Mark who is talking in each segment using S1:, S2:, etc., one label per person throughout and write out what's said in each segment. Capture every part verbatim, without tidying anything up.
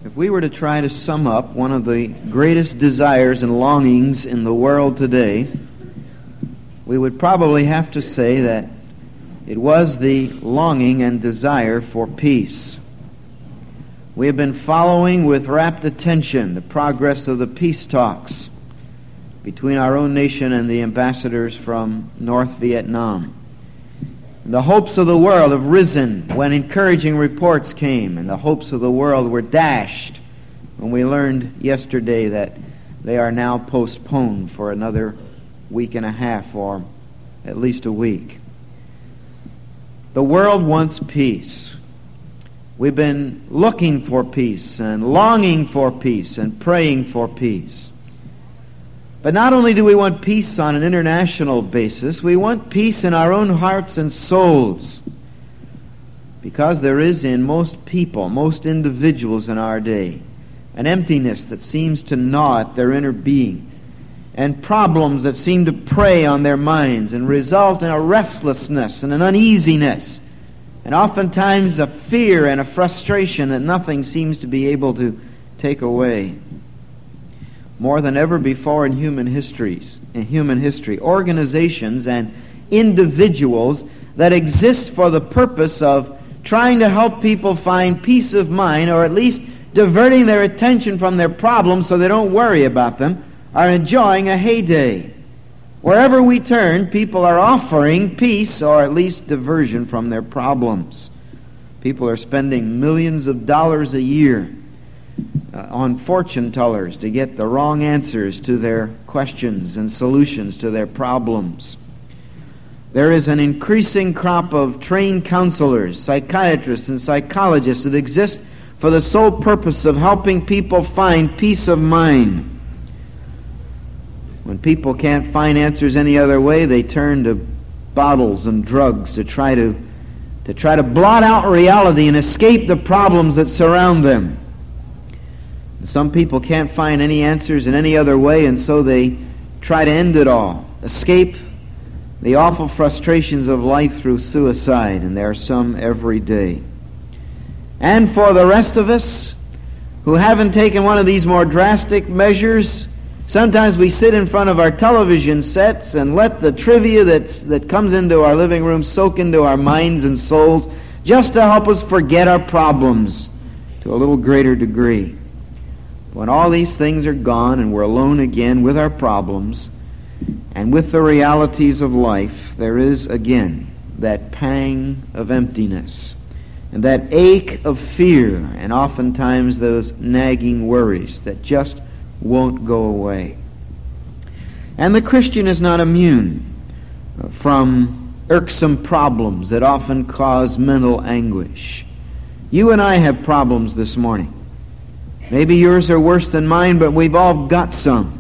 S1: If we were to try to sum up one of the greatest desires and longings in the world today, we would probably have to say that it was the longing and desire for peace. We have been following with rapt attention the progress of the peace talks between our own nation and the ambassadors from North Vietnam. The hopes of the world have risen when encouraging reports came, and the hopes of the world were dashed when we learned yesterday that they are now postponed for another week and a half, or at least a week. The world wants peace. We've been looking for peace and longing for peace and praying for peace. But not only do we want peace on an international basis, we want peace in our own hearts and souls. Because there is in most people, most individuals in our day, an emptiness that seems to gnaw at their inner being, and problems that seem to prey on their minds and result in a restlessness and an uneasiness, and oftentimes a fear and a frustration that nothing seems to be able to take away. More than ever before in human histories, in human history, organizations and individuals that exist for the purpose of trying to help people find peace of mind, or at least diverting their attention from their problems so they don't worry about them, are enjoying a heyday. Wherever we turn, people are offering peace or at least diversion from their problems. People are spending millions of dollars a year uh, on fortune tellers to get the wrong answers to their questions and solutions to their problems. There is an increasing crop of trained counselors, psychiatrists, and psychologists that exist for the sole purpose of helping people find peace of mind. When people can't find answers any other way, they turn to bottles and drugs to try to to try to blot out reality and escape the problems that surround them. And some people can't find any answers in any other way, and so they try to end it all, escape the awful frustrations of life through suicide, and there are some every day. And for the rest of us who haven't taken one of these more drastic measures, sometimes we sit in front of our television sets and let the trivia that, that comes into our living room soak into our minds and souls just to help us forget our problems to a little greater degree. When all these things are gone and we're alone again with our problems and with the realities of life, there is again that pang of emptiness and that ache of fear, and oftentimes those nagging worries that just won't go away. And the Christian is not immune from irksome problems that often cause mental anguish. You and I have problems this morning. Maybe yours are worse than mine, but we've all got some.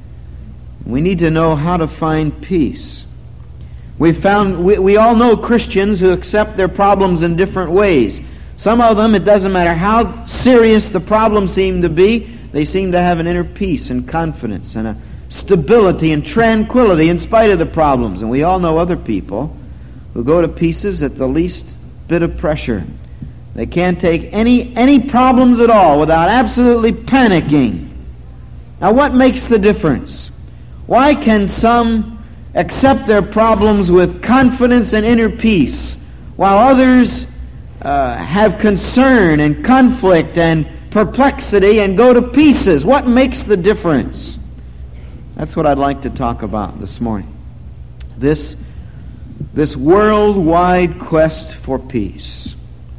S1: We need to know how to find peace. We found we, we all know Christians who accept their problems in different ways. Some of them, it doesn't matter how serious the problem seemed to be, they seem to have an inner peace and confidence and a stability and tranquility in spite of the problems. And we all know other people who go to pieces at the least bit of pressure. They can't take any any problems at all without absolutely panicking. Now, what makes the difference? Why can some accept their problems with confidence and inner peace, while others uh, have concern and conflict and perplexity and go to pieces? What makes the difference? That's what I'd like to talk about this morning. This, this worldwide quest for peace.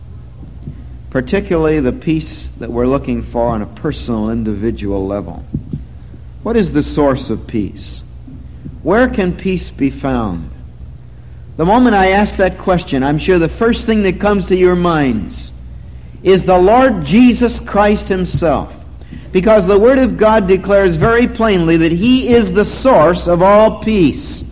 S1: Particularly the peace that we're looking for on a personal, individual level. What is the source of peace? Where can peace be found? The moment I ask that question, I'm sure the first thing that comes to your minds is the Lord Jesus Christ Himself. Because the Word of God declares very plainly that He is the source of all peace.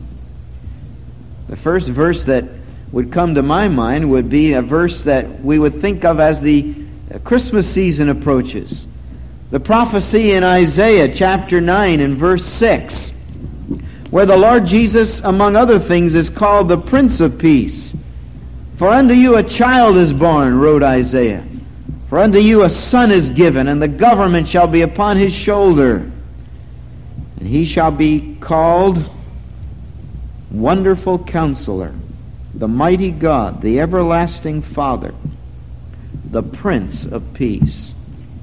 S1: The first verse that would come to my mind would be a verse that we would think of as the Christmas season approaches. The prophecy in Isaiah chapter nine and verse six, where the Lord Jesus, among other things, is called the Prince of Peace. For unto you a child is born, wrote Isaiah. For unto you a son is given, and the government shall be upon his shoulder. And he shall be called Wonderful Counselor, the Mighty God, the Everlasting Father, the Prince of Peace.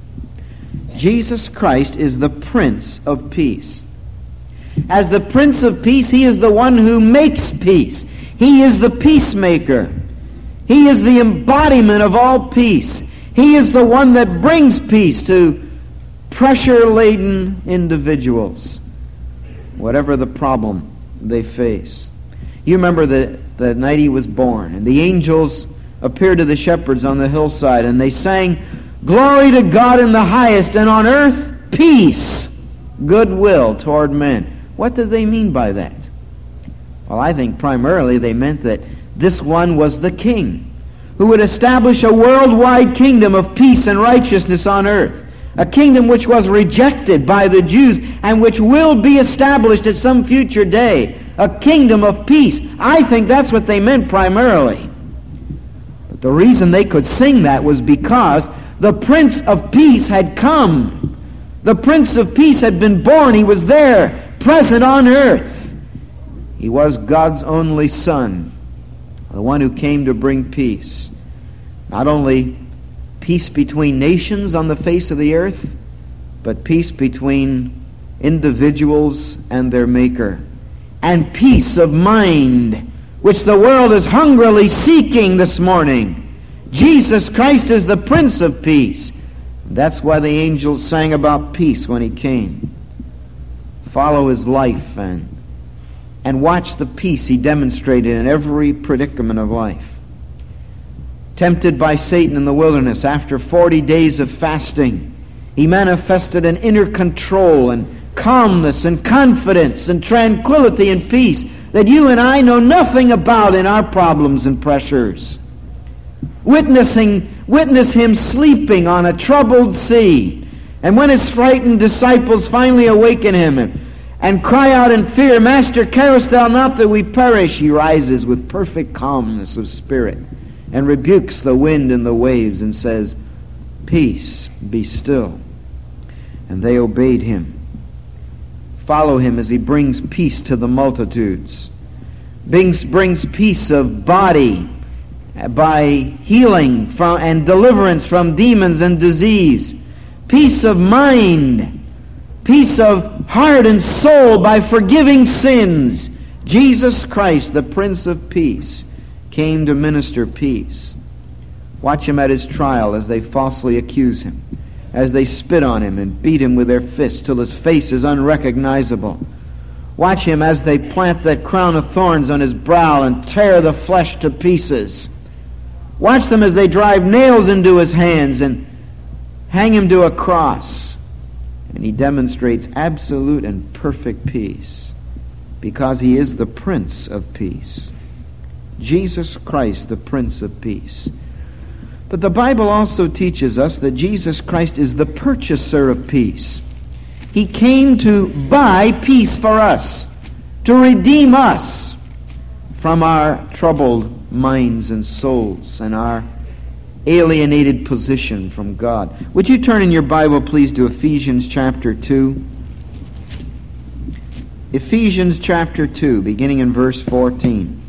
S1: Jesus Christ is the Prince of Peace. As the Prince of Peace, he is the one who makes peace. He is the peacemaker. He is the embodiment of all peace. He is the one that brings peace to pressure-laden individuals, whatever the problem they face. You remember the, the night he was born, and the angels appeared to the shepherds on the hillside, and they sang, "Glory to God in the highest, and on earth peace, goodwill toward men." What did they mean by that? Well, I think primarily they meant that this one was the king who would establish a worldwide kingdom of peace and righteousness on earth, a kingdom which was rejected by the Jews and which will be established at some future day, a kingdom of peace. I think that's what they meant primarily. But the reason they could sing that was because the Prince of Peace had come. The Prince of Peace had been born. He was there, present on earth. He was God's only Son, the one who came to bring peace. Not only peace between nations on the face of the earth, but peace between individuals and their Maker. And peace of mind, which the world is hungrily seeking this morning. Jesus Christ is the Prince of Peace. That's why the angels sang about peace when he came. Follow his life and and watch the peace he demonstrated in every predicament of life. Tempted by Satan in the wilderness, after forty days of fasting, he manifested an inner control and calmness and confidence and tranquility and peace that you and I know nothing about in our problems and pressures. Witnessing, witness him sleeping on a troubled sea, and when his frightened disciples finally awaken him and and cry out in fear, "Master, carest thou not that we perish?" he rises with perfect calmness of spirit and rebukes the wind and the waves and says, "Peace, be still." And they obeyed him. Follow him as he brings peace to the multitudes. Brings, brings peace of body by healing from, and deliverance from demons and disease. Peace of mind. Peace of heart and soul by forgiving sins. Jesus Christ, the Prince of Peace, came to minister peace. Watch him at his trial as they falsely accuse him, as they spit on him and beat him with their fists till his face is unrecognizable. Watch him as they plant that crown of thorns on his brow and tear the flesh to pieces. Watch them as they drive nails into his hands and hang him to a cross. And he demonstrates absolute and perfect peace because he is the Prince of Peace. Jesus Christ, the Prince of Peace. But the Bible also teaches us that Jesus Christ is the purchaser of peace. He came to buy peace for us, to redeem us from our troubled minds and souls and our alienated position from God. Would you turn in your Bible, please, to Ephesians chapter two? Ephesians chapter two, beginning in verse fourteen.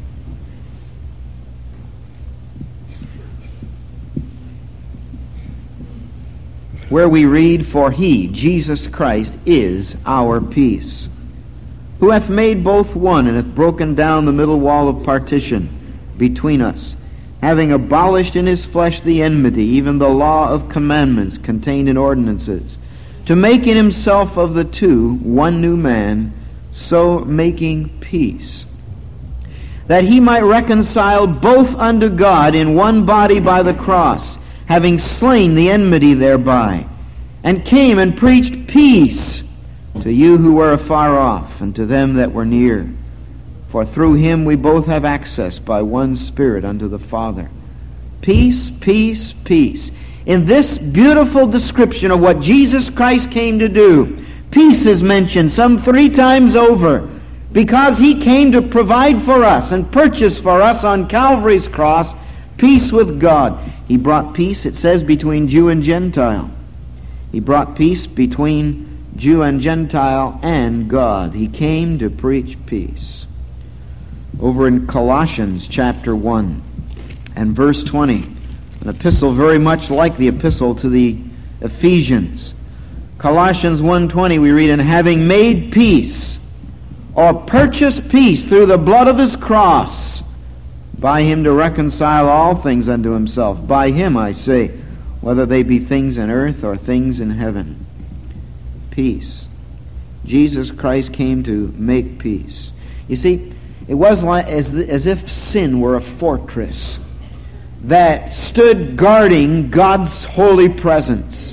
S1: Where we read, "For he, Jesus Christ, is our peace, who hath made both one, and hath broken down the middle wall of partition between us, having abolished in his flesh the enmity, even the law of commandments contained in ordinances, to make in himself of the two one new man, so making peace, that he might reconcile both unto God in one body by the cross, having slain the enmity thereby, and came and preached peace to you who were afar off, and to them that were near. For through him we both have access by one Spirit unto the Father." Peace, peace, peace. In this beautiful description of what Jesus Christ came to do, peace is mentioned some three times over, because he came to provide for us and purchase for us on Calvary's cross peace with God. He brought peace, it says, between Jew and Gentile. He brought peace between Jew and Gentile and God. He came to preach peace. Over in Colossians chapter one and verse twenty, an epistle very much like the epistle to the Ephesians. Colossians one twenty, we read, "And having made peace, or purchased peace through the blood of his cross, by him to reconcile all things unto himself." By him, I say, whether they be things in earth or things in heaven. Peace. Jesus Christ came to make peace. You see, it was like as, as if sin were a fortress that stood guarding God's holy presence.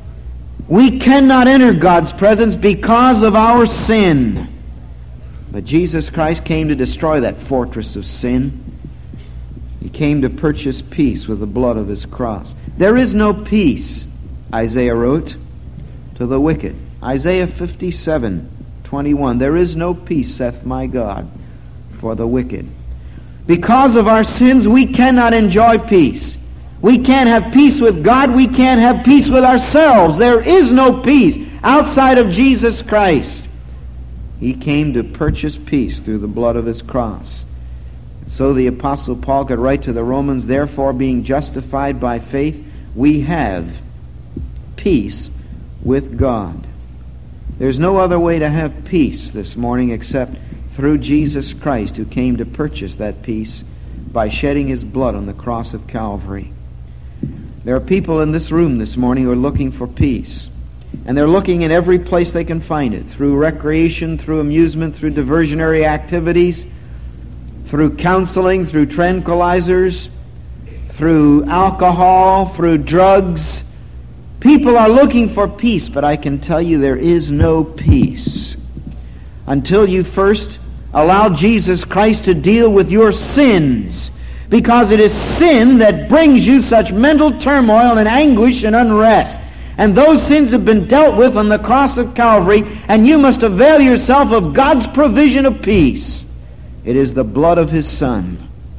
S1: We cannot enter God's presence because of our sin. But Jesus Christ came to destroy that fortress of sin. He came to purchase peace with the blood of his cross. There is no peace, Isaiah wrote, to the wicked. Isaiah fifty-seven twenty-one, "There is no peace, saith my God, for the wicked." Because of our sins, we cannot enjoy peace. We can't have peace with God. We can't have peace with ourselves. There is no peace outside of Jesus Christ. He came to purchase peace through the blood of his cross. So the Apostle Paul could write to the Romans, "Therefore, being justified by faith, we have peace with God." There's no other way to have peace this morning except through Jesus Christ, who came to purchase that peace by shedding his blood on the cross of Calvary. There are people in this room this morning who are looking for peace. And they're looking in every place they can find it, through recreation, through amusement, through diversionary activities, through counseling, through tranquilizers, through alcohol, through drugs. People are looking for peace, but I can tell you there is no peace until you first allow Jesus Christ to deal with your sins, because it is sin that brings you such mental turmoil and anguish and unrest. And those sins have been dealt with on the cross of Calvary, and you must avail yourself of God's provision of peace. It is the blood of his Son.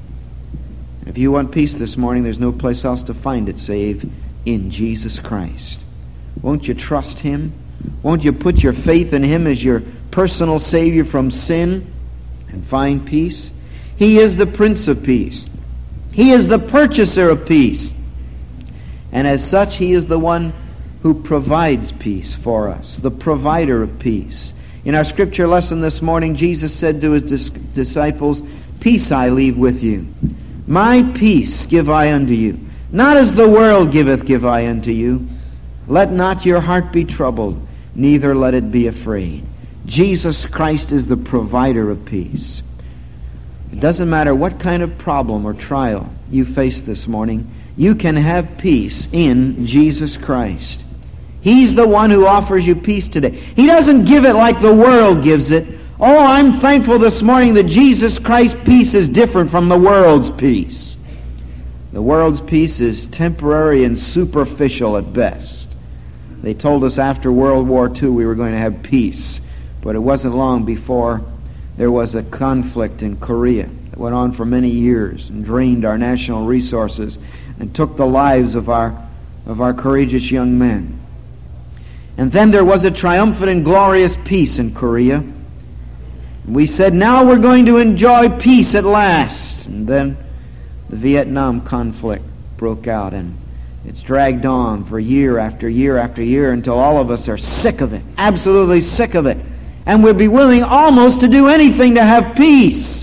S1: If you want peace this morning, there's no place else to find it save in Jesus Christ. Won't you trust him? Won't you put your faith in him as your personal Savior from sin and find peace? He is the Prince of Peace. He is the purchaser of peace. And as such, he is the one who provides peace for us, the provider of peace. In our scripture lesson this morning, Jesus said to his dis- disciples, "Peace I leave with you. My peace give I unto you. Not as the world giveth give I unto you. Let not your heart be troubled, neither let it be afraid." Jesus Christ is the provider of peace. It doesn't matter what kind of problem or trial you face this morning, you can have peace in Jesus Christ. He's the one who offers you peace today. He doesn't give it like the world gives it. Oh, I'm thankful this morning that Jesus Christ's peace is different from the world's peace. The world's peace is temporary and superficial at best. They told us after World War Two we were going to have peace, but it wasn't long before there was a conflict in Korea that went on for many years and drained our national resources and took the lives of our of our courageous young men. And then there was a triumphant and glorious peace in Korea. We said, now we're going to enjoy peace at last. And then the Vietnam conflict broke out, and it's dragged on for year after year after year until all of us are sick of it, absolutely sick of it. And we'd be willing almost to do anything to have peace.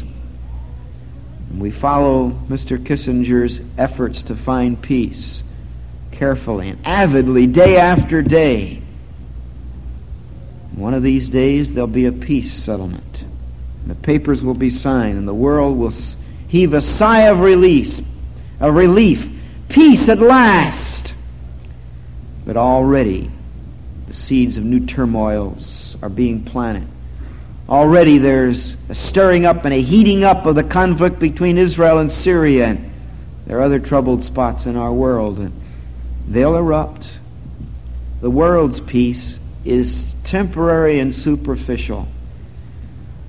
S1: And we follow Mister Kissinger's efforts to find peace carefully and avidly, day after day. One of these days there'll be a peace settlement. The papers will be signed, and the world will heave a sigh of release, of relief. Peace at last! But already the seeds of new turmoils are being planted. Already there's a stirring up and a heating up of the conflict between Israel and Syria, and there are other troubled spots in our world, and they'll erupt. The world's peace is temporary and superficial.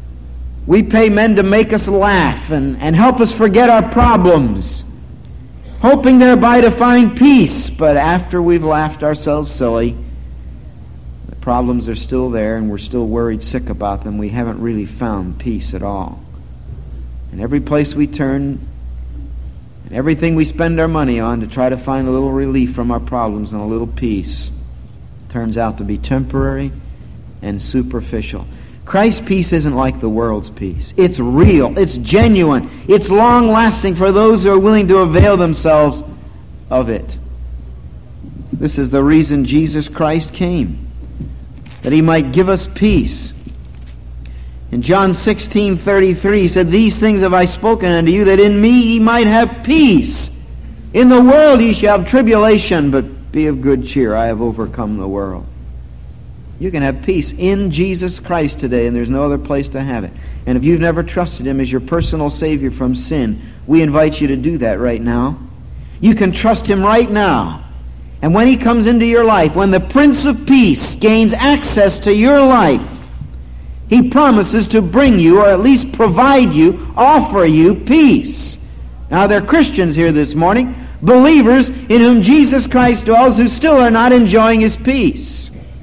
S1: We pay men to make us laugh and, and help us forget our problems. hoping thereby to find peace. But after we've laughed ourselves silly, the problems are still there and we're still worried sick about them. We haven't really found peace at all. And every place we turn, and everything we spend our money on to try to find a little relief from our problems and a little peace, turns out to be temporary and superficial. Christ's peace isn't like the world's peace. It's real. It's genuine. It's long-lasting for those who are willing to avail themselves of it. This is the reason Jesus Christ came, that He might give us peace. In John sixteen thirty-three, He said, "These things have I spoken unto you, that in me ye might have peace. In the world ye shall have tribulation, but be of good cheer. I have overcome the world." You can have peace in Jesus Christ today, and there's no other place to have it. And if you've never trusted Him as your personal Savior from sin, we invite you to do that right now. You can trust Him right now. And when He comes into your life, when the Prince of Peace gains access to your life, He promises to bring you, or at least provide you, offer you peace. Now, there are Christians here this morning, believers in whom Jesus Christ dwells, who still are not enjoying His peace.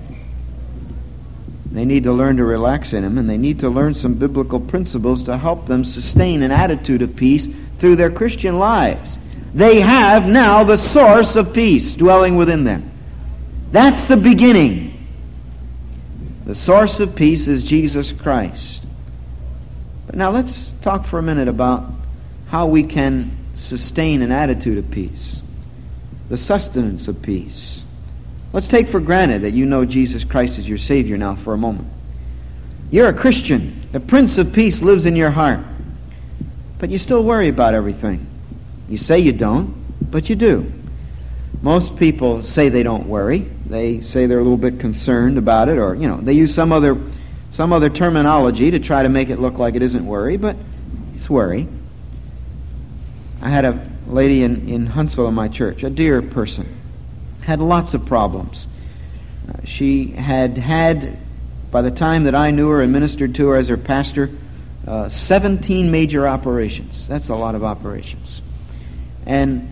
S1: They need to learn to relax in Him, and they need to learn some biblical principles to help them sustain an attitude of peace through their Christian lives. They have now the source of peace dwelling within them. That's the beginning. The source of peace is Jesus Christ. But now let's talk for a minute about how we can sustain an attitude of peace, the sustenance of peace. Let's take for granted that you know Jesus Christ is your Savior now for a moment. You're a Christian. The Prince of Peace lives in your heart. But you still worry about everything. You say you don't, but you do. Most people say they don't worry. They say they're a little bit concerned about it, or, you know, they use some other some other terminology to try to make it look like it isn't worry, but it's worry. I had a lady in, in Huntsville in my church, a dear person, had lots of problems. Uh, she had had, by the time that I knew her and ministered to her as her pastor, uh, seventeen major operations. That's a lot of operations. And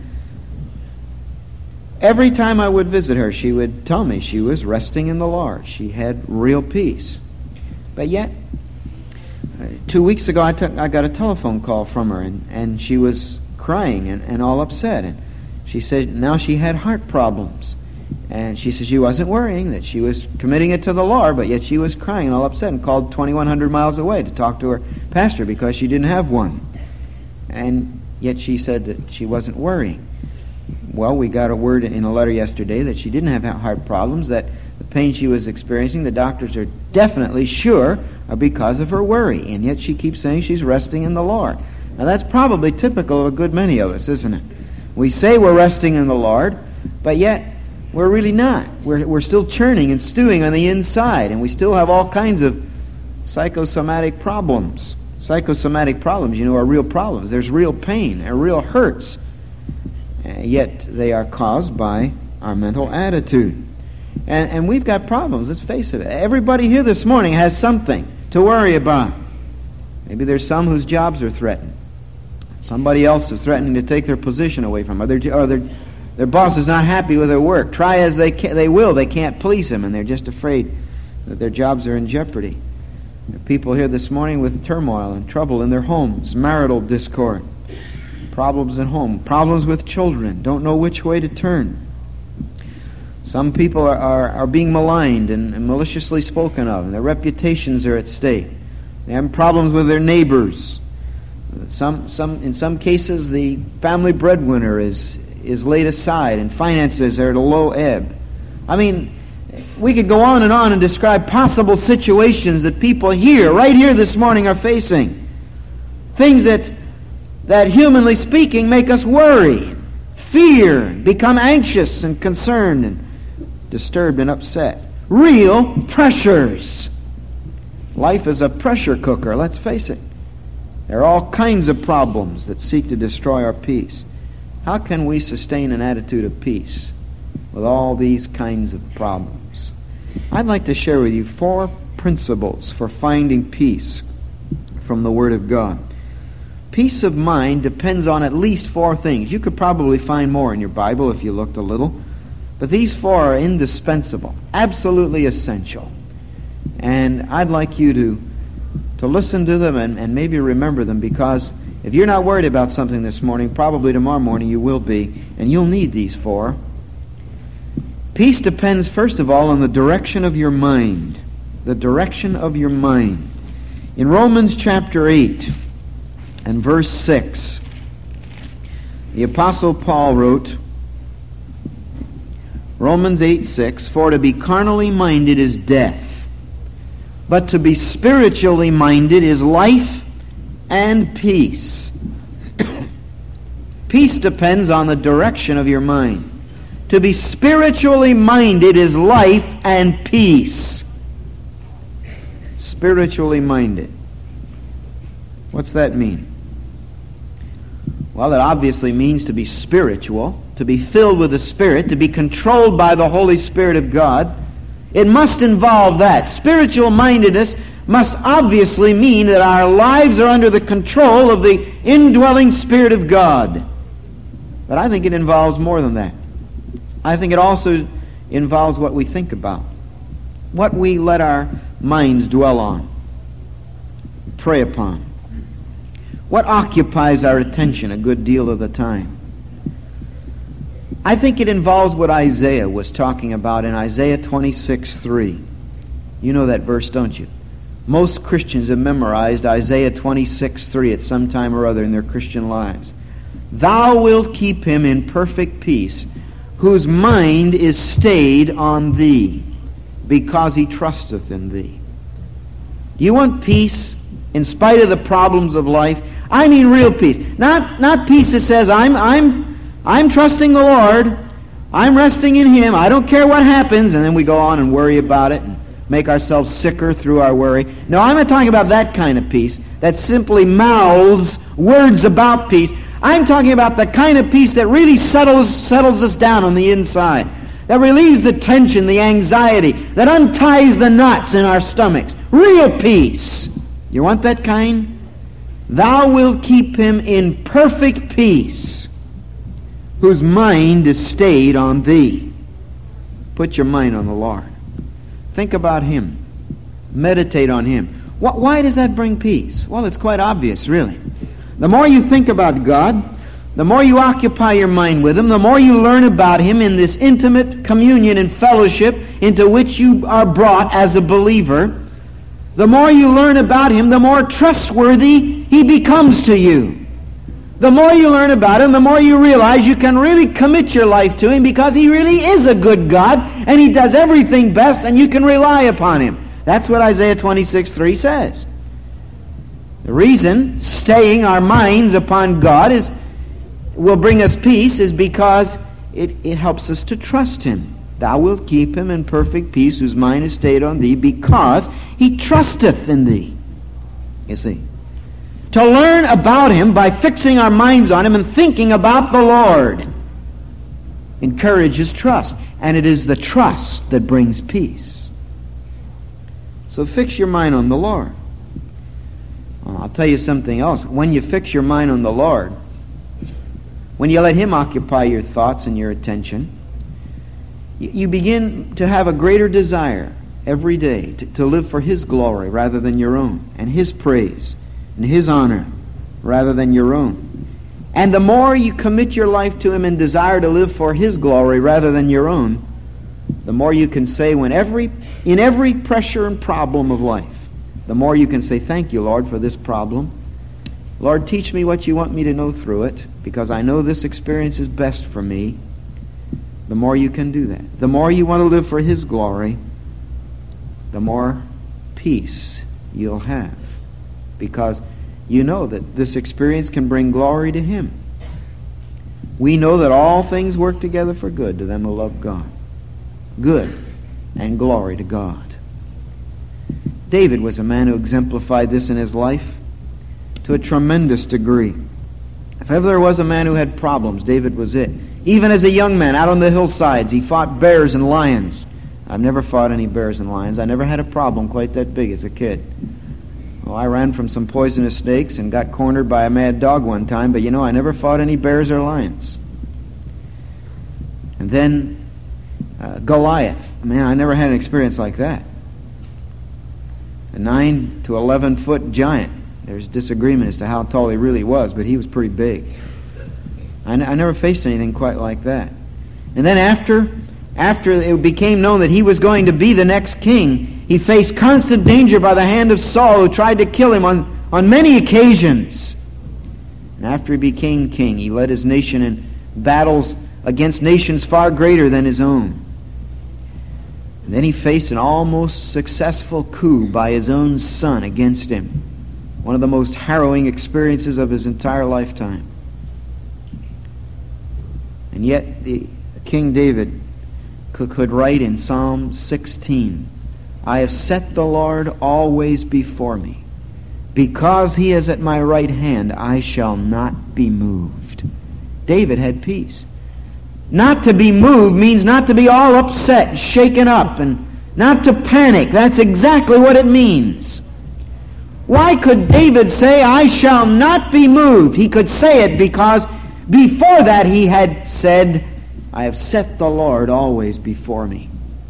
S1: every time I would visit her, she would tell me she was resting in the Lord. She had real peace. But yet, uh, two weeks ago I, took, I got a telephone call from her, and, and she was crying and, and all upset. And she said now she had heart problems. And she said she wasn't worrying, that she was committing it to the Lord, but yet she was crying and all upset, and called twenty-one hundred miles away to talk to her pastor because she didn't have one. And yet she said that she wasn't worrying. Well, we got a word in a letter yesterday that she didn't have heart problems, that the pain she was experiencing, the doctors are definitely sure are because of her worry. And yet she keeps saying she's resting in the Lord. Now that's probably typical of a good many of us, isn't it? We say we're resting in the Lord, but yet we're really not. We're, we're still churning and stewing on the inside, and we still have all kinds of psychosomatic problems. Psychosomatic problems, you know, are real problems. There's real pain, there are real hurts. Uh, yet they are caused by our mental attitude. And, and we've got problems, let's face it. Everybody here this morning has something to worry about. Maybe there's some whose jobs are threatened. Somebody else is threatening to take their position away from them. Or, or their, their boss is not happy with their work. Try as they can, they will, they can't please him, and they're just afraid that their jobs are in jeopardy. There are people here this morning with turmoil and trouble in their homes, marital discord, problems at home, problems with children, don't know which way to turn. Some people are, are, are being maligned and, and maliciously spoken of, and their reputations are at stake. They have problems with their neighbors. Some, some, in some cases, the family breadwinner is, is laid aside, and finances are at a low ebb. I mean, we could go on and on and describe possible situations that people here, right here this morning, are facing. Things that, that humanly speaking, make us worry, fear, become anxious and concerned and disturbed and upset. Real pressures. Life is a pressure cooker, let's face it. There are all kinds of problems that seek to destroy our peace. How can we sustain an attitude of peace with all these kinds of problems? I'd like to share with you four principles for finding peace from the Word of God. peace of mind depends on at least four things. You could probably find more in your Bible if you looked a little. But these four are indispensable, absolutely essential. And I'd like you to, to listen to them and, and maybe remember them, because if you're not worried about something this morning, probably tomorrow morning you will be, and you'll need these four. Peace depends, first of all, on the direction of your mind. The direction of your mind. In Romans chapter eight and verse six, the Apostle Paul wrote, Romans eight six, "For to be carnally minded is death, but to be spiritually minded is life and peace." Peace depends on the direction of your mind. To be spiritually minded is life and peace. Spiritually minded. What's that mean? Well, it obviously means to be spiritual, to be filled with the Spirit, to be controlled by the Holy Spirit of God. It must involve that. Spiritual mindedness must obviously mean that our lives are under the control of the indwelling Spirit of God. But I think it involves more than that. I think it also involves what we think about, what we let our minds dwell on, pray upon, what occupies our attention a good deal of the time. I think it involves what Isaiah was talking about in Isaiah twenty-six three. You know that verse, don't you? Most Christians have memorized Isaiah twenty-six three at some time or other in their Christian lives. "Thou wilt keep him in perfect peace, whose mind is stayed on thee, because he trusteth in thee." Do you want peace in spite of the problems of life? I mean real peace. Not not peace that says, I'm I'm I'm trusting the Lord, I'm resting in Him, I don't care what happens, and then we go on and worry about it and make ourselves sicker through our worry. No, I'm not talking about that kind of peace that simply mouths words about peace. I'm talking about the kind of peace that really settles settles us down on the inside, that relieves the tension, the anxiety, that unties the knots in our stomachs. Real peace. You want that kind? "Thou wilt keep him in perfect peace, whose mind is stayed on thee." Put your mind on the Lord. Think about Him. Meditate on Him. Why does that bring peace? Well, it's quite obvious, really. The more you think about God, the more you occupy your mind with Him, the more you learn about Him in this intimate communion and fellowship into which you are brought as a believer, the more you learn about Him, the more trustworthy He becomes to you. The more you learn about Him, the more you realize you can really commit your life to Him, because He really is a good God, and He does everything best, and you can rely upon Him. That's what Isaiah twenty-six three says. The reason staying our minds upon God is will bring us peace is because it, it helps us to trust Him. "Thou wilt keep him in perfect peace, whose mind is stayed on thee, because he trusteth in thee." You see, to learn about Him by fixing our minds on Him and thinking about the Lord encourages trust, and it is the trust that brings peace. So fix your mind on the Lord. Well, I'll tell you something else. When you fix your mind on the Lord, when you let Him occupy your thoughts and your attention, you begin to have a greater desire every day to, to live for His glory rather than your own, and His praise and His honor rather than your own. And the more you commit your life to Him and desire to live for His glory rather than your own, the more you can say when every in every pressure and problem of life, the more you can say, "Thank you, Lord, for this problem. Lord, teach me what you want me to know through it, because I know this experience is best for me." The more you can do that, the more you want to live for His glory, the more peace you'll have, because you know that this experience can bring glory to Him. We know that all things work together for good to them who love God. Good and glory to God. David was a man who exemplified this in his life to a tremendous degree. If ever there was a man who had problems, David was it. Even as a young man out on the hillsides, he fought bears and lions. I've never fought any bears and lions. I never had a problem quite that big as a kid. Well, I ran from some poisonous snakes and got cornered by a mad dog one time, but you know, I never fought any bears or lions. And then uh, Goliath. Man, I never had an experience like that. A nine to eleven foot giant. There's disagreement as to how tall he really was, but he was pretty big. I, n- I never faced anything quite like that. And then after, after it became known that he was going to be the next king, he faced constant danger by the hand of Saul, who tried to kill him on, on many occasions. And after he became king, he led his nation in battles against nations far greater than his own. And then he faced an almost successful coup by his own son against him. One of the most harrowing experiences of his entire lifetime. And yet, the King David could, could write in Psalm sixteen, I have set the Lord always before me. Because he is at my right hand, I shall not be moved. David had peace. Not to be moved means not to be all upset and shaken up and not to panic. That's exactly what it means. Why could David say, I shall not be moved? He could say it because before that he had said, I have set the Lord always before me.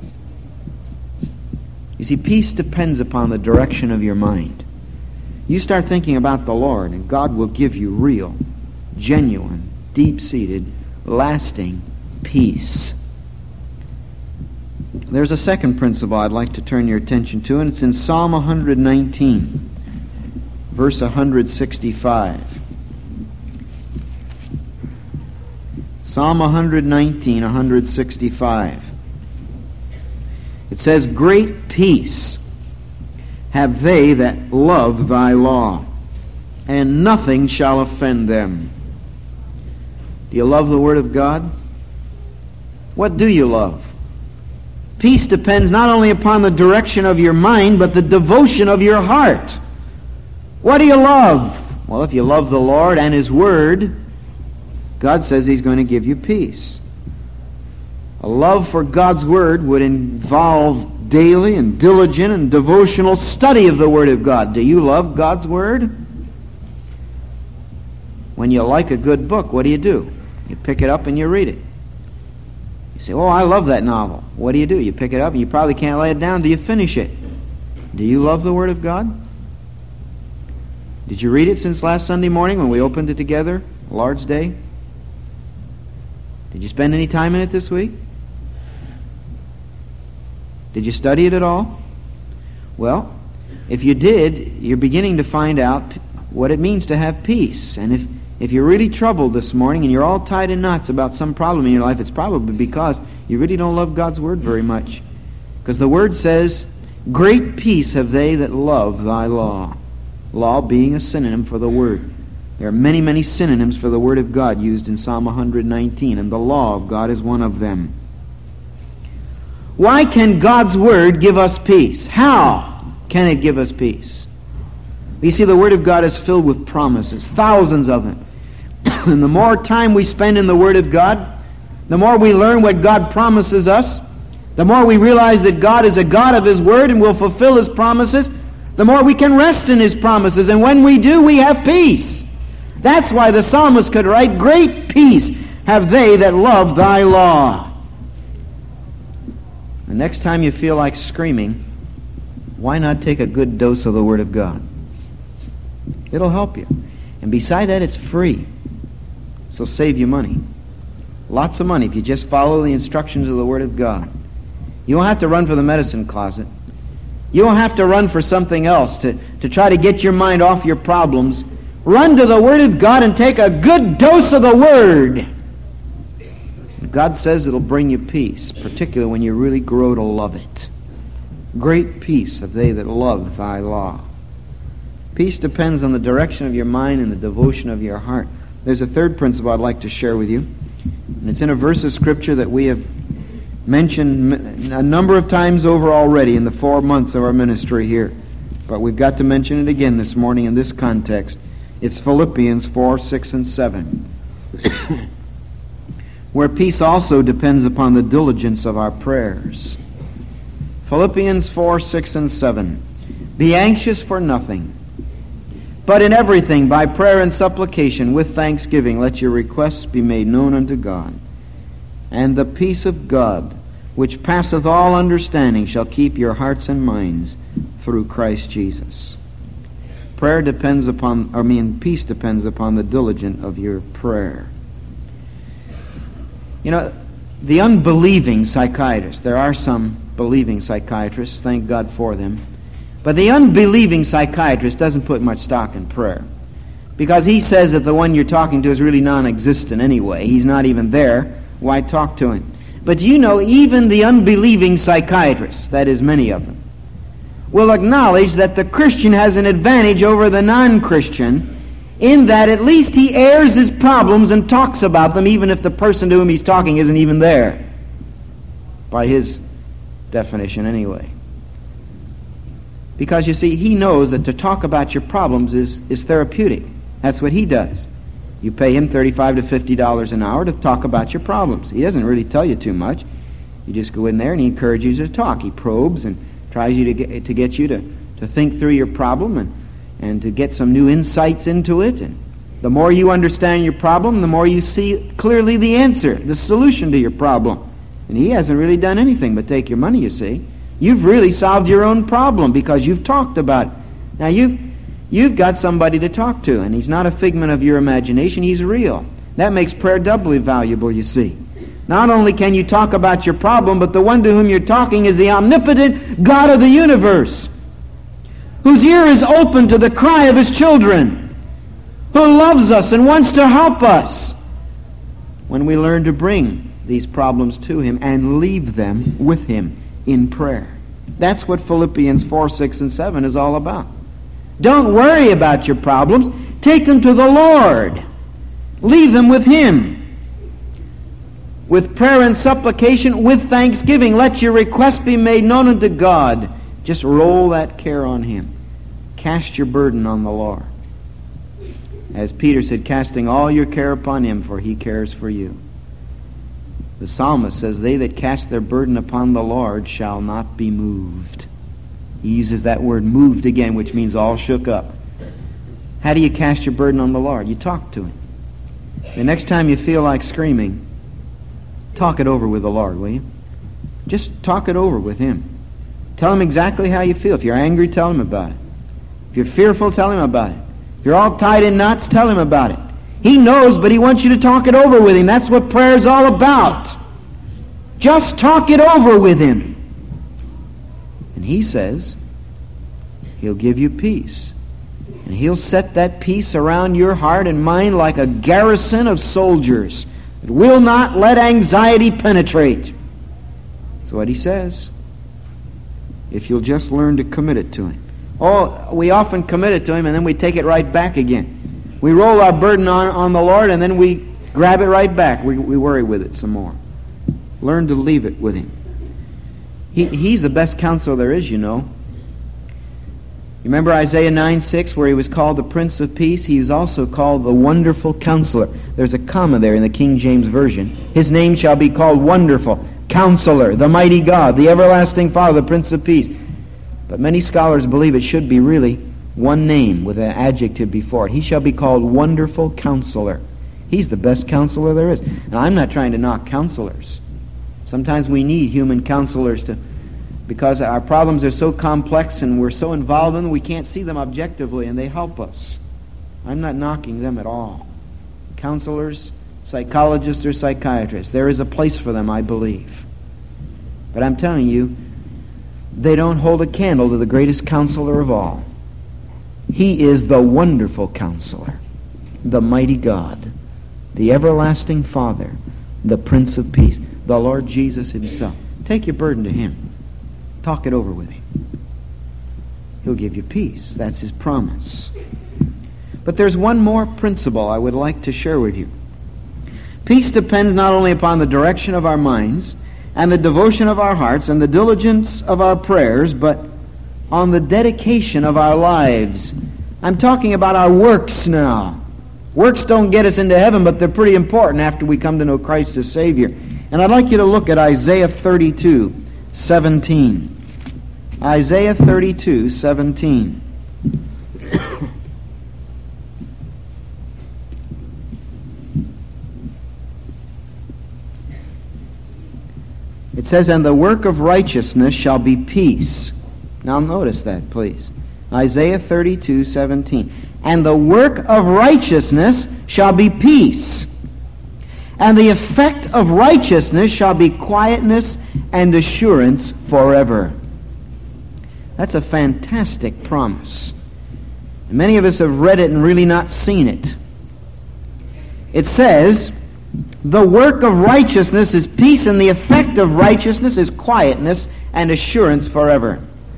S1: You see, peace depends upon the direction of your mind. You start thinking about the Lord, and God will give you real, genuine, deep-seated, lasting peace. There's a second principle I'd like to turn your attention to, and it's in Psalm one nineteen, verse one sixty-five. Psalm one nineteen, one sixty-five. It says, Great peace have they that love thy law, and nothing shall offend them. Do you love the Word of God? What do you love? Peace depends not only upon the direction of your mind, but the devotion of your heart. What do you love? Well, if you love the Lord and His Word, God says He's going to give you peace. A love for God's Word would involve daily and diligent and devotional study of the Word of God. Do you love God's Word? When you like a good book, what do you do? You pick it up and you read it. You say, oh, I love that novel. What do you do? You pick it up and you probably can't lay it down. Do you finish it? Do you love the Word of God? Did you read it since last Sunday morning when we opened it together? Lord's Day? Did you spend any time in it this week? Did you study it at all? Well, if you did, you're beginning to find out what it means to have peace. And if, if you're really troubled this morning and you're all tied in knots about some problem in your life, it's probably because you really don't love God's Word very much. Because the Word says, Great peace have they that love thy law. Law being a synonym for the Word. There are many, many synonyms for the Word of God used in Psalm one nineteen, and the law of God is one of them. Why can God's Word give us peace? How can it give us peace? You see, the Word of God is filled with promises, thousands of them. And the more time we spend in the Word of God, the more we learn what God promises us, the more we realize that God is a God of His Word and will fulfill His promises, the more we can rest in His promises. And when we do, we have peace. That's why the psalmist could write, Great peace have they that love thy law. The next time you feel like screaming, why not take a good dose of the Word of God? It'll help you. And beside that, it's free. So save you money. Lots of money if you just follow the instructions of the Word of God. You won't have to run for the medicine closet. You won't have to run for something else to, to try to get your mind off your problems. Run to the Word of God and take a good dose of the Word. God says it'll bring you peace, particularly when you really grow to love it. Great peace have they that love thy law. Peace depends on the direction of your mind and the devotion of your heart. There's a third principle I'd like to share with you. And it's in a verse of Scripture that we have mentioned a number of times over already in the four months of our ministry here. But we've got to mention it again this morning in this context. It's Philippians four, six, and seven. Where peace also depends upon the diligence of our prayers. Philippians four, six, and seven. Be anxious for nothing, But in everything, by prayer and supplication, with thanksgiving, let your requests be made known unto God. And the peace of God, which passeth all understanding, shall keep your hearts and minds through Christ Jesus. Prayer depends upon, I mean, peace depends upon the diligence of your prayer. You know, the unbelieving psychiatrist, there are some believing psychiatrists, thank God for them, but the unbelieving psychiatrist doesn't put much stock in prayer, because he says that the one you're talking to is really non-existent anyway. He's not even there. Why talk to him? But you know, even the unbelieving psychiatrists, that is many of them, will acknowledge that the Christian has an advantage over the non-Christian in that at least he airs his problems and talks about them, even if the person to whom he's talking isn't even there, by his definition anyway. Because, you see, he knows that to talk about your problems is, is therapeutic. That's what he does. You pay him thirty-five to fifty dollars an hour to talk about your problems. He doesn't really tell you too much. You just go in there and he encourages you to talk. He probes and tries you to get, to get you to, to think through your problem and, and to get some new insights into it. And the more you understand your problem, the more you see clearly the answer, the solution to your problem. And he hasn't really done anything but take your money, you see. You've really solved your own problem because you've talked about it. Now, you've, you've got somebody to talk to, and he's not a figment of your imagination. He's real. That makes prayer doubly valuable, you see. Not only can you talk about your problem, but the one to whom you're talking is the omnipotent God of the universe, whose ear is open to the cry of his children, who loves us and wants to help us when we learn to bring these problems to him and leave them with him in prayer. That's what Philippians four, six, and seven is all about. Don't worry about your problems. Take them to the Lord. Leave them with him. With prayer and supplication, with thanksgiving, let your requests be made known unto God. Just roll that care on him. Cast your burden on the Lord. As Peter said, casting all your care upon him, for he cares for you. The psalmist says, they that cast their burden upon the Lord shall not be moved. He uses that word moved again, which means all shook up. How do you cast your burden on the Lord? You talk to him. The next time you feel like screaming, talk it over with the Lord, will you? Just talk it over with him. Tell him exactly how you feel. If you're angry, tell him about it. If you're fearful, tell him about it. If you're all tied in knots, tell him about it. He knows, but he wants you to talk it over with him. That's what prayer is all about. Just talk it over with him. And he says he'll give you peace. And he'll set that peace around your heart and mind like a garrison of soldiers that will not let anxiety penetrate. That's what he says. If you'll just learn to commit it to him. Oh, we often commit it to him and then we take it right back again. We roll our burden on, on the Lord and then we grab it right back. We, we worry with it some more. Learn to leave it with him. He, he's the best counselor there is, you know. You remember Isaiah nine six, where he was called the Prince of Peace? He was also called the Wonderful Counselor. There's a comma there in the King James Version. His name shall be called Wonderful Counselor, the Mighty God, the Everlasting Father, the Prince of Peace. But many scholars believe it should be really one name with an adjective before it. He shall be called Wonderful Counselor. He's the best counselor there is. And I'm not trying to knock counselors. Sometimes we need human counselors to, because our problems are so complex and we're so involved in them, we can't see them objectively, and they help us. I'm not knocking them at all. Counselors, psychologists, or psychiatrists, there is a place for them, I believe. But I'm telling you, they don't hold a candle to the greatest counselor of all. He is the Wonderful Counselor, the Mighty God, the Everlasting Father, the Prince of Peace, the Lord Jesus himself. Take your burden to him. Talk it over with him. He'll give you peace. That's his promise. But there's one more principle I would like to share with you. Peace depends not only upon the direction of our minds and the devotion of our hearts and the diligence of our prayers, but on the dedication of our lives. I'm talking about our works now. Works don't get us into heaven, but they're pretty important after we come to know Christ as Savior. And I'd like you to look at Isaiah thirty-two seventeen. Isaiah thirty-two seventeen. It says, and the work of righteousness shall be peace. Now notice that, please. Isaiah thirty-two seventeen. And the work of righteousness shall be peace. And the effect of righteousness shall be quietness and assurance forever. That's a fantastic promise. And many of us have read it and really not seen it. It says, the work of righteousness is peace, and the effect of righteousness is quietness and assurance forever.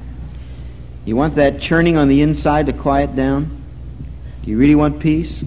S1: You want that churning on the inside to quiet down? Do you really want peace?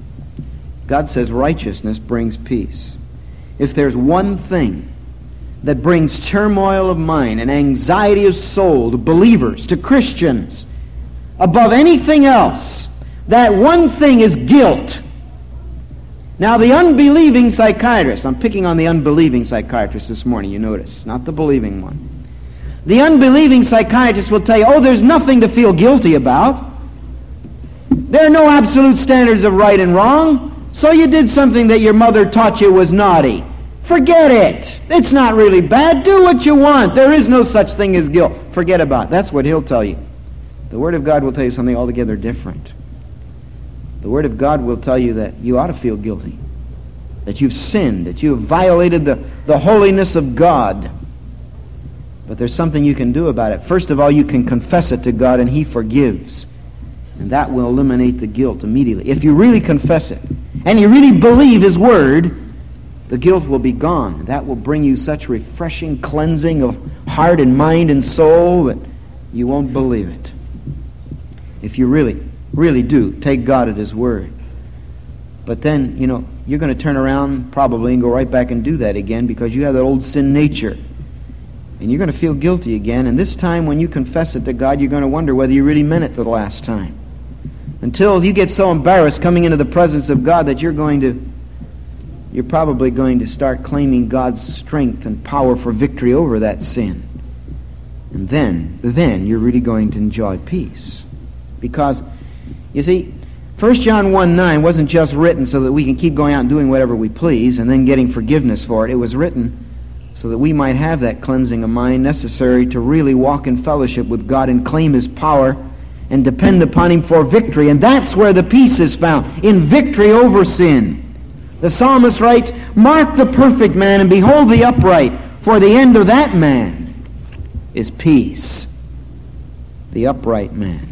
S1: God says righteousness brings peace. If there's one thing that brings turmoil of mind and anxiety of soul to believers, to Christians, above anything else, that one thing is guilt. Now, the unbelieving psychiatrist, I'm picking on the unbelieving psychiatrist this morning, you notice, not the believing one. The unbelieving psychiatrist will tell you, oh, there's nothing to feel guilty about. There are no absolute standards of right and wrong. So you did something that your mother taught you was naughty. Forget it. It's not really bad. Do what you want. There is no such thing as guilt. Forget about it. That's what he'll tell you. The Word of God will tell you something altogether different. The Word of God will tell you that you ought to feel guilty, that you've sinned, that you have violated the, the holiness of God. But there's something you can do about it. First of all, you can confess it to God, and He forgives. And that will eliminate the guilt immediately. If you really confess it, and you really believe His Word, the guilt will be gone. That will bring you such refreshing cleansing of heart and mind and soul that you won't believe it. If you really, really do take God at His Word. But then, you know, you're going to turn around probably and go right back and do that again because you have that old sin nature. And you're going to feel guilty again. And this time when you confess it to God, you're going to wonder whether you really meant it the last time. Until you get so embarrassed coming into the presence of God that you're going to, you're probably going to start claiming God's strength and power for victory over that sin. And then, then you're really going to enjoy peace. Because, you see, First John one nine wasn't just written so that we can keep going out and doing whatever we please and then getting forgiveness for it. It was written so that we might have that cleansing of mind necessary to really walk in fellowship with God and claim His power and depend upon Him for victory. And that's where the peace is found, in victory over sin. The psalmist writes, mark the perfect man and behold the upright, for the end of that man is peace. The upright man.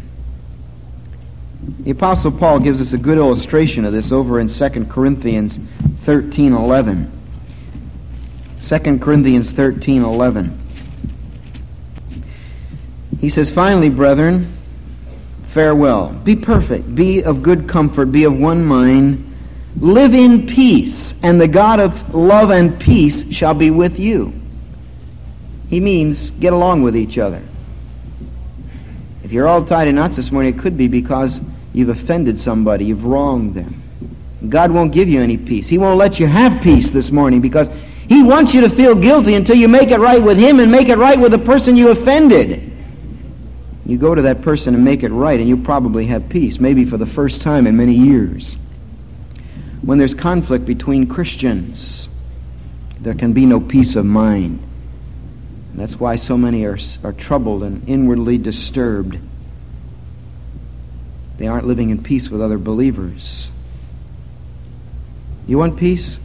S1: The Apostle Paul gives us a good illustration of this over in Second Corinthians thirteen eleven. Second Corinthians thirteen eleven. He says, finally, brethren, farewell. Be perfect. Be of good comfort. Be of one mind. Live in peace, and the God of love and peace shall be with you. He means get along with each other. If you're all tied in knots this morning, it could be because you've offended somebody, you've wronged them. God won't give you any peace. He won't let you have peace this morning because He wants you to feel guilty until you make it right with Him and make it right with the person you offended. You go to that person and make it right, and you'll probably have peace, maybe for the first time in many years. When there's conflict between Christians, there can be no peace of mind. And that's why so many are, are troubled and inwardly disturbed. They aren't living in peace with other believers. You want peace?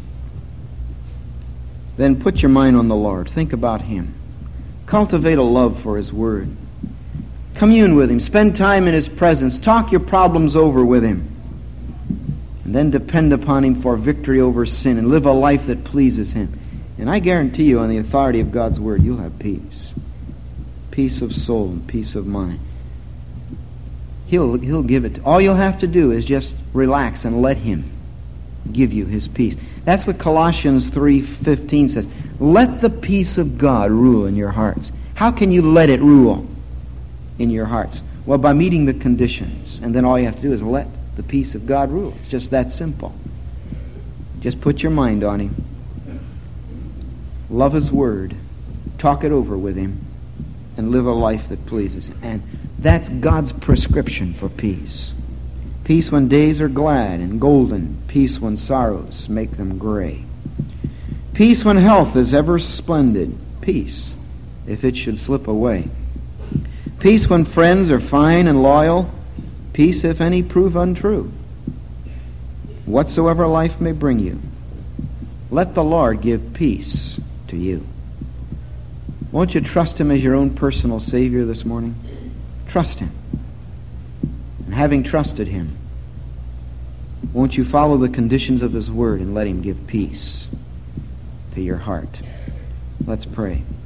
S1: Then put your mind on the Lord. Think about Him. Cultivate a love for His Word. Commune with Him. Spend time in His presence. Talk your problems over with Him. And then depend upon Him for victory over sin and live a life that pleases Him. And I guarantee you, on the authority of God's Word, you'll have peace. Peace of soul and peace of mind. He'll, he'll give it. All you'll have to do is just relax and let Him give you His peace. That's what Colossians three fifteen says. Let the peace of God rule in your hearts. How can you let it rule in your hearts? Well, by meeting the conditions. And then all you have to do is let the peace of God rule. It's just that simple. Just put your mind on Him. Love His Word. Talk it over with Him. And live a life that pleases Him. And that's God's prescription for peace. Peace when days are glad and golden. Peace when sorrows make them gray. Peace when health is ever splendid. peace if it should slip away. Peace when friends are fine and loyal. Peace if any prove untrue. Whatsoever life may bring you, let the Lord give peace to you. Won't you trust Him as your own personal Savior this morning? Trust Him. And having trusted Him, won't you follow the conditions of His Word and let Him give peace to your heart? Let's pray.